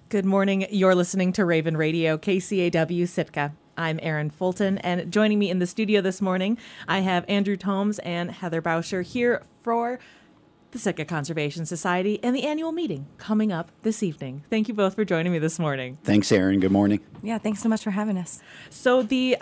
Good morning. You're listening to Raven Radio, KCAW Sitka. I'm Erin Fulton, and joining me in the studio this morning, I have Andrew Tomes and Heather Bauscher here for the Sitka Conservation Society and the annual meeting coming up this evening. Thank you both for joining me this morning. Thanks, Erin. Good morning. Yeah, thanks so much for having us. So the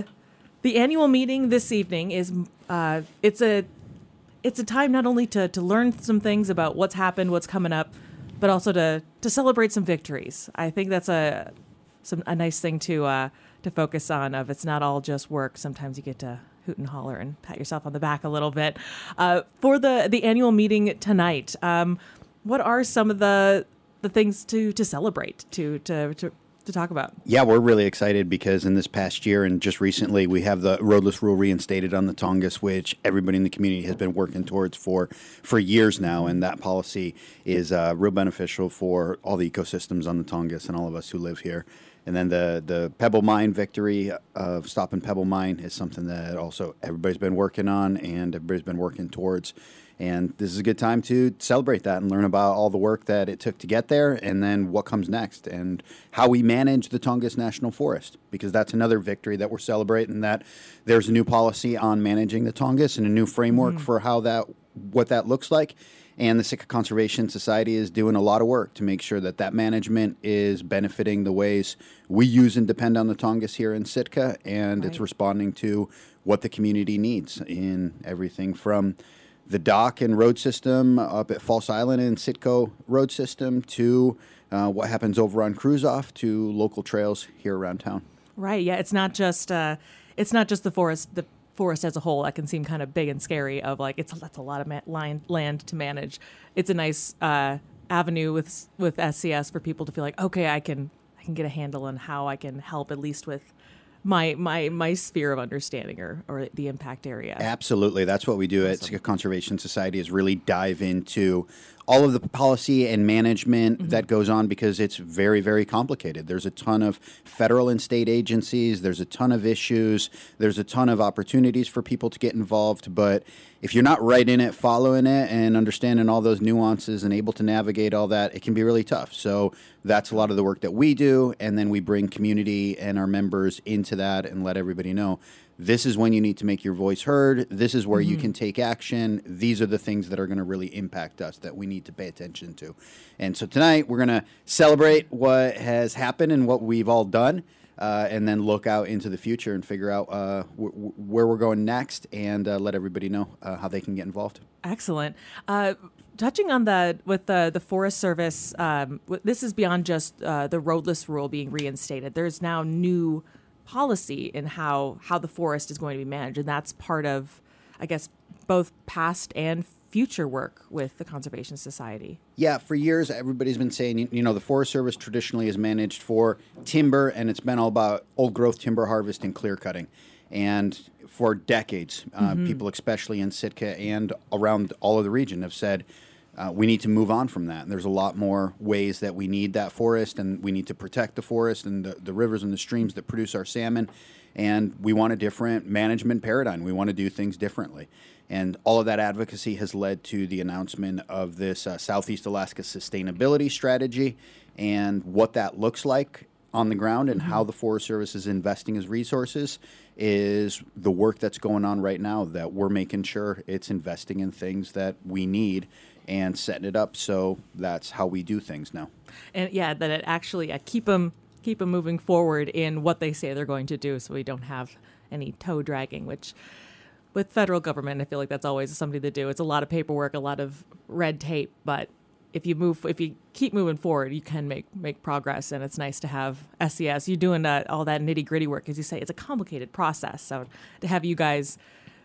annual meeting this evening is it's a time not only to learn some things about what's happened, what's coming up, but also to celebrate some victories. I think that's a nice thing to focus on. Of it's not all just work. Sometimes you get to hoot and holler and pat yourself on the back a little bit. For the annual meeting tonight, what are some of the things to celebrate, to talk about? Yeah, we're really excited because in this past year and just recently, we have the roadless rule reinstated on the Tongass, which everybody in the community has been working towards for years now. And that policy is real beneficial for all the ecosystems on the Tongass and all of us who live here. And then the Pebble Mine victory of stopping Pebble Mine is something that also everybody's been working on and everybody's been working towards. And this is a good time to celebrate that and learn about all the work that it took to get there and then what comes next and how we manage the Tongass National Forest, because that's another victory that we're celebrating, that there's a new policy on managing the Tongass and a new framework for what that looks like. And the Sitka Conservation Society is doing a lot of work to make sure that that management is benefiting the ways we use and depend on the Tongass here in Sitka, and It's responding to what the community needs in everything from the dock and road system up at False Island and Sitco road system to what happens over on Cruiseoff to local trails here around town. Right. Yeah. It's not just the forest. The forest as a whole that can seem kind of big and scary. Of like that's a lot of land to manage. It's a nice avenue with SCS for people to feel like, okay, I can get a handle on how I can help at least with my sphere of understanding or the impact area. Absolutely. That's what we do at Sitka Conservation Society, is really dive into all of the policy and management that goes on, because it's very, very complicated. There's a ton of federal and state agencies. There's a ton of issues. There's a ton of opportunities for people to get involved. But if you're not right in it, following it, and understanding all those nuances and able to navigate all that, it can be really tough. So that's a lot of the work that we do. And then we bring community and our members into that and let everybody know, this is when you need to make your voice heard. This is where you can take action. These are the things that are going to really impact us that we need to pay attention to. And so tonight we're going to celebrate what has happened and what we've all done, and then look out into the future and figure out where we're going next, and let everybody know how they can get involved. Excellent. Touching on the Forest Service, this is beyond just the roadless rule being reinstated. There's now new policy in how the forest is going to be managed, and that's part of, I guess, both past and future work with the Conservation Society. Yeah, for years everybody's been saying, the Forest Service traditionally is managed for timber, and it's been all about old growth timber harvest and clear cutting. And for decades, people, especially in Sitka and around all of the region, have said, we need to move on from that. And there's a lot more ways that we need that forest, and we need to protect the forest and the rivers and the streams that produce our salmon. And we want a different management paradigm. We want to do things differently. And all of that advocacy has led to the announcement of this Southeast Alaska Sustainability Strategy, and what that looks like on the ground and how the Forest Service is investing its resources is the work that's going on right now, that we're making sure it's investing in things that we need and setting it up so that's how we do things now. And that it actually keep them moving forward in what they say they're going to do, so we don't have any toe dragging, which with federal government, I feel like that's always something to do. It's a lot of paperwork, a lot of red tape, but if you keep moving forward, you can make progress, and it's nice to have SCS. You're doing all that nitty gritty work, as you say. It's a complicated process, so to have you guys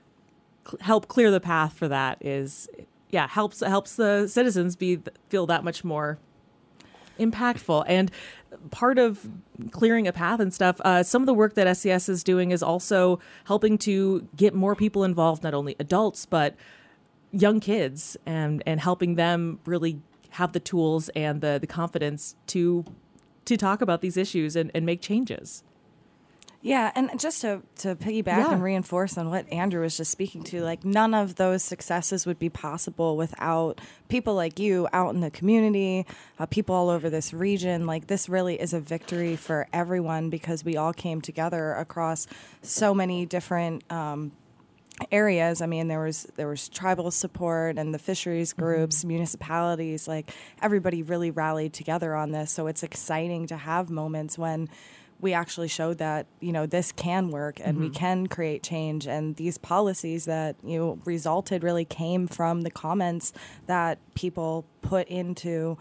help clear the path for that is, helps the citizens feel that much more impactful. And part of clearing a path and stuff, some of the work that SCS is doing is also helping to get more people involved, not only adults but young kids, and helping them really have the tools and the confidence to talk about these issues and make changes. Yeah, and just to piggyback Yeah. and reinforce on what Andrew was just speaking to, like none of those successes would be possible without people like you out in the community, people all over this region. Like this really is a victory for everyone because we all came together across so many different areas. I mean, there was tribal support and the fisheries groups, municipalities, like everybody really rallied together on this. So it's exciting to have moments when we actually showed that, you know, this can work and we can create change. And these policies that, you know, resulted really came from the comments that people put into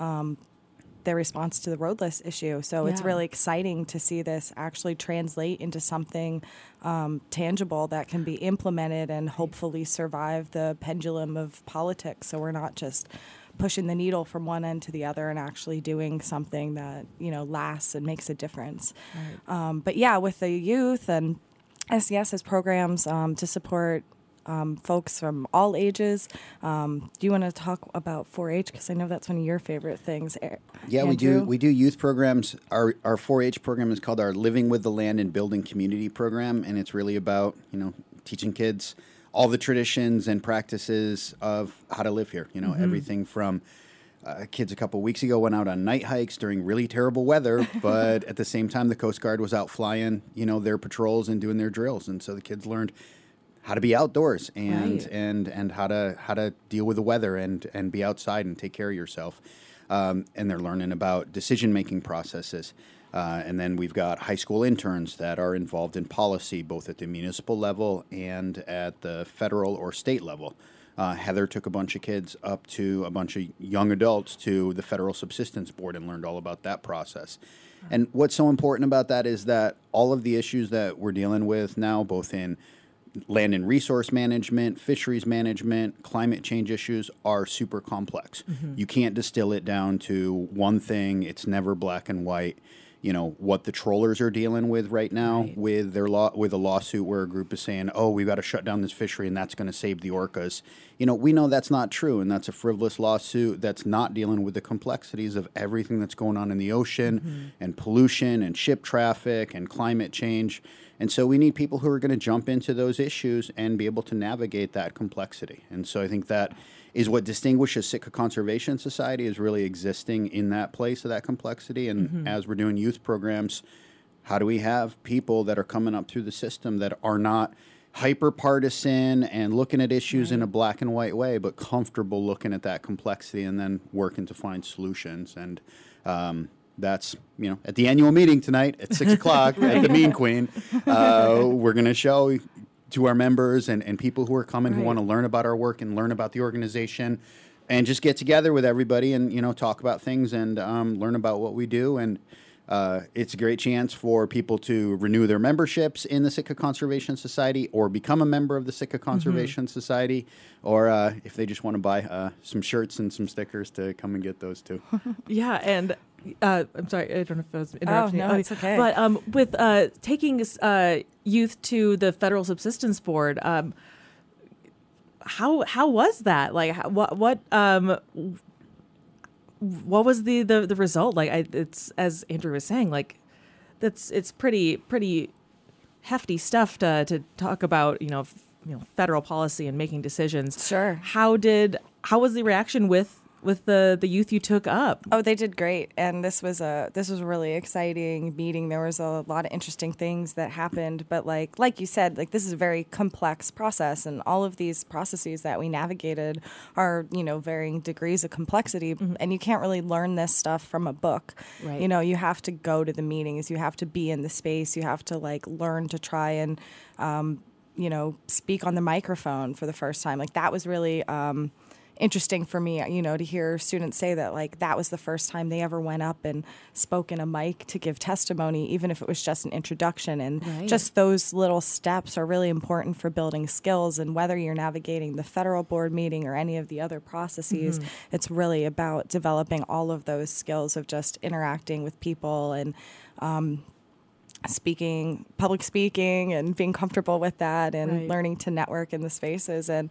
their response to the roadless issue. So it's Yeah. really exciting to see this actually translate into something tangible that can be implemented and hopefully survive the pendulum of politics. So we're not just pushing the needle from one end to the other and actually doing something that, you know, lasts and makes a difference. But yeah, with the youth and SES has programs to support folks from all ages. Do you want to talk about 4-H? Because I know that's one of your favorite things. Yeah, Andrew? we do youth programs. Our 4-H program is called our Living with the Land and Building Community program, and it's really about, you know, teaching kids all the traditions and practices of how to live here. You know, everything from kids a couple weeks ago went out on night hikes during really terrible weather, but at the same time the Coast Guard was out flying, you know, their patrols and doing their drills, and so the kids learned how to be outdoors and Right. and how to deal with the weather and be outside and take care of yourself. And they're learning about decision-making processes. And then we've got high school interns that are involved in policy, both at the municipal level and at the federal or state level. Heather took a bunch of kids up to a bunch of young adults to the Federal Subsistence Board and learned all about that process. And what's so important about that is that all of the issues that we're dealing with now, both in land and resource management, fisheries management, climate change issues are super complex. You can't distill it down to one thing. It's never black and white. You know, what the trawlers are dealing with right now Right. with their with a lawsuit where a group is saying, "Oh, we've got to shut down this fishery and that's going to save the orcas." You know, we know that's not true, and that's a frivolous lawsuit that's not dealing with the complexities of everything that's going on in the ocean and pollution and ship traffic and climate change. And so we need people who are going to jump into those issues and be able to navigate that complexity. And so I think that is what distinguishes Sitka Conservation Society, is really existing in that place of that complexity. And as we're doing youth programs, how do we have people that are coming up through the system that are not hyper partisan and looking at issues in a black and white way, but comfortable looking at that complexity and then working to find solutions. And that's, you know, at the annual meeting tonight at 6 o'clock at the Mean Queen, we're going to show to our members and people who are coming who Right. want to learn about our work and learn about the organization and just get together with everybody and, you know, talk about things and learn about what we do. And it's a great chance for people to renew their memberships in the Sitka Conservation Society or become a member of the Sitka Conservation Society, or if they just want to buy some shirts and some stickers, to come and get those too. Yeah, and I'm sorry, I don't know if I was interrupting. no, it's okay. But with taking youth to the Federal Subsistence Board, how was that? Like, what was the result? Like, it's, as Andrew was saying, like it's pretty hefty stuff to talk about. You know, federal policy and making decisions. Sure. How was the reaction with the youth you took up? Oh, they did great, and this was a really exciting meeting. There was a lot of interesting things that happened, but like you said, like this is a very complex process, and all of these processes that we navigated are, you know, varying degrees of complexity, and you can't really learn this stuff from a book. Right. You know, you have to go to the meetings, you have to be in the space, you have to like learn to try and you know, speak on the microphone for the first time. Like that was really interesting for me, you know, to hear students say that like that was the first time they ever went up and spoke in a mic to give testimony, even if it was just an introduction. And Right. just those little steps are really important for building skills. And whether you're navigating the federal board meeting or any of the other processes, it's really about developing all of those skills of just interacting with people and public speaking and being comfortable with that and Right. learning to network in the spaces. And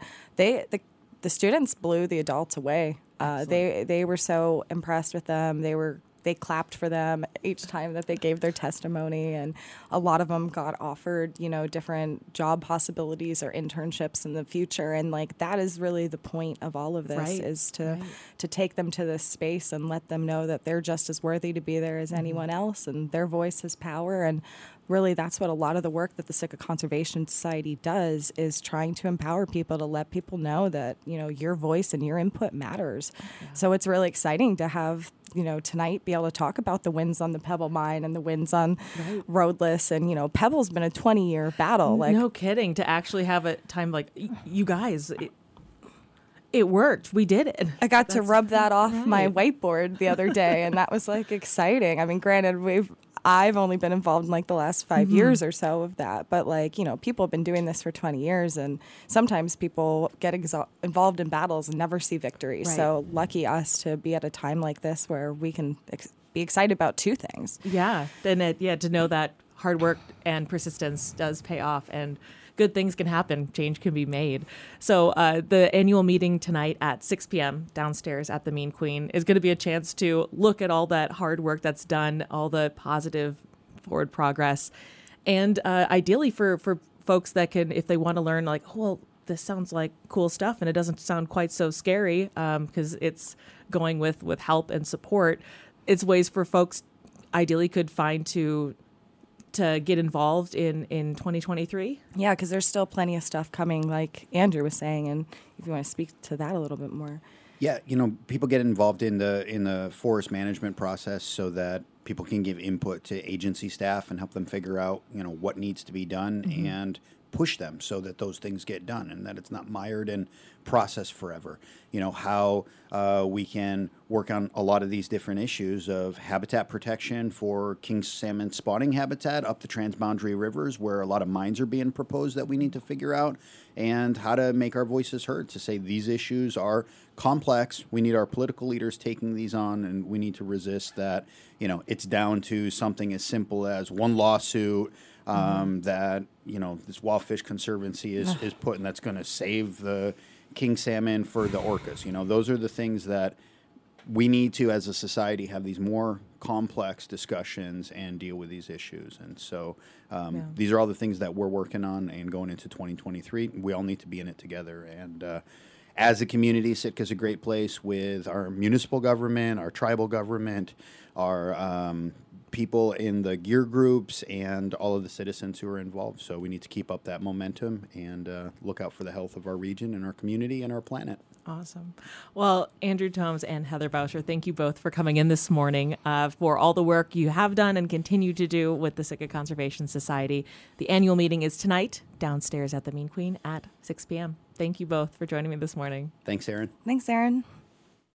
the students blew the adults away. They were so impressed with them. They were they clapped for them each time that they gave their testimony, and a lot of them got offered, different job possibilities or internships in the future. And like that is really the point of all of this, is to take them to this space and let them know that they're just as worthy to be there as anyone else, and their voice has power. And really, that's what a lot of the work that the Sitka Conservation Society does, is trying to empower people, to let people know that, your voice and your input matters. Yeah. So it's really exciting to have, tonight be able to talk about the wins on the Pebble Mine and the wins on Roadless. And, Pebble's been a 20-year battle. Like, no kidding. To actually have a time like, you guys, it worked. We did it. I got to rub that off my whiteboard the other day, and that was like exciting. I mean, granted, I've only been involved in like the last 5 years or so of that, but like, people have been doing this for 20 years, and sometimes people get involved in battles and never see victory. Right. So lucky us to be at a time like this where we can be excited about two things. Yeah. And to know that hard work and persistence does pay off, and good things can happen. Change can be made. So the annual meeting tonight at 6 p.m. downstairs at the Mean Queen is going to be a chance to look at all that hard work that's done, all the positive forward progress, and ideally for folks that can, if they want to learn, like, oh, well, this sounds like cool stuff, and it doesn't sound quite so scary because it's going with help and support. It's ways for folks ideally could find to get involved in 2023? Yeah, because there's still plenty of stuff coming, like Andrew was saying, and if you want to speak to that a little bit more. Yeah, people get involved in the forest management process so that people can give input to agency staff and help them figure out, what needs to be done and push them so that those things get done and that it's not mired in process forever. How we can work on a lot of these different issues of habitat protection for king salmon spawning habitat up the transboundary rivers, where a lot of mines are being proposed that we need to figure out, and how to make our voices heard to say these issues are complex. We need our political leaders taking these on, and we need to resist that, it's down to something as simple as one lawsuit that, this Wild Fish Conservancy is putting that's going to save the king salmon for the orcas. Those are the things that we need to, as a society, have these more complex discussions and deal with these issues. And so these are all the things that we're working on and going into 2023. We all need to be in it together. And as a community, Sitka's a great place with our municipal government, our tribal government, our people in the gear groups, and all of the citizens who are involved. So we need to keep up that momentum and look out for the health of our region and our community and our planet. Awesome. Well, Andrew Tomes and Heather Boucher, thank you both for coming in this morning, for all the work you have done and continue to do with the Sitka Conservation Society. The annual meeting is tonight downstairs at the Mean Queen at 6 p.m. Thank you both for joining me this morning. Thanks, Aaron. Thanks, Aaron.